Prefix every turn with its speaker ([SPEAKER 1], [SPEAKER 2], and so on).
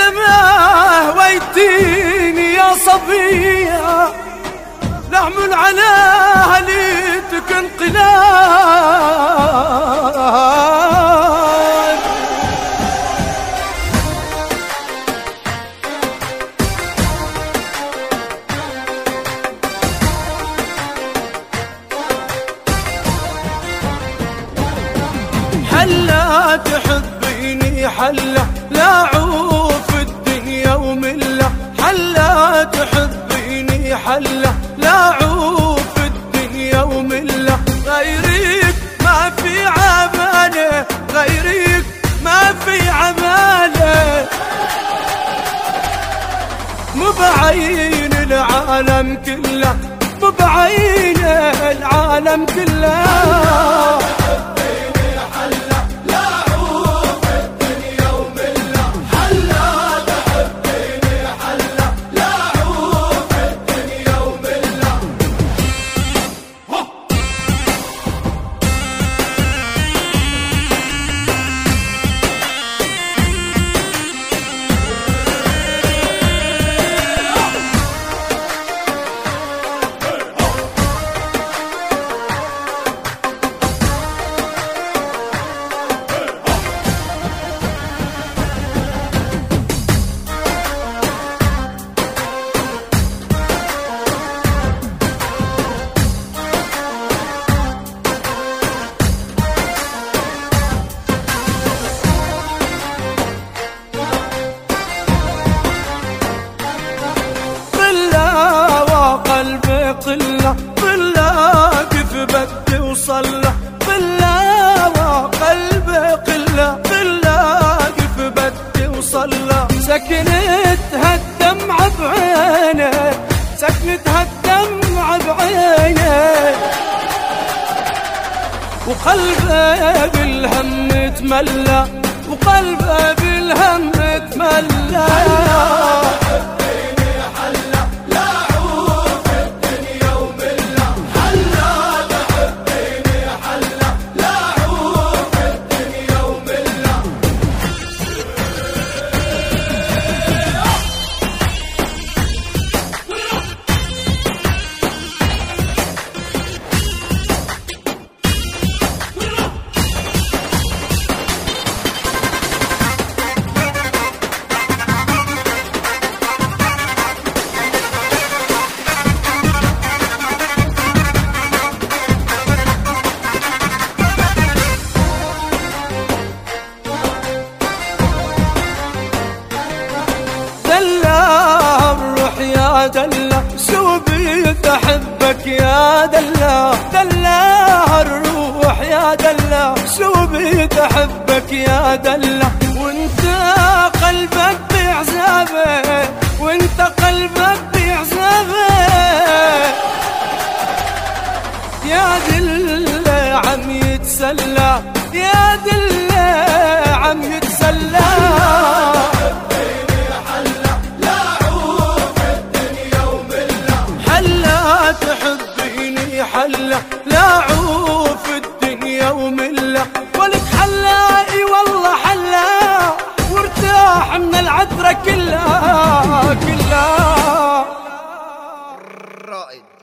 [SPEAKER 1] السماء ويتيني يا صبية، نعمل على هليتك انقلاب. حلا تحبيني حلا لا عوف الدنيا وملا، حلا تحبيني حلا لا عوف الدنيا وملا، غيرك ما في عماله، غيرك ما في عماله، مو بعين العالم كله، مو بعين العالم كله. قلة قلة كيف بدي وصله، قلة وقلبي قلة قلة كيف بدي وصله، سكنت هالدمع بعينك، سكنت هالدمع بعينك، وقلبي بالهم تملى، وقلبي بالهم تملى. دلّا شو بيك أحبك يا دلّا، دلّا الروح يا دلّا، شو بيك أحبك يا دلّا، وانت قلبك بعذابه، وانت قلبك بعذابه، يا دلّا عم يتسلى، يا دلّا عم يتسلى. حلا لا عوف الدنيا وملا، ولك حلاقي والله حلا، وارتاح من العذرة كلها كلها.
[SPEAKER 2] رائد.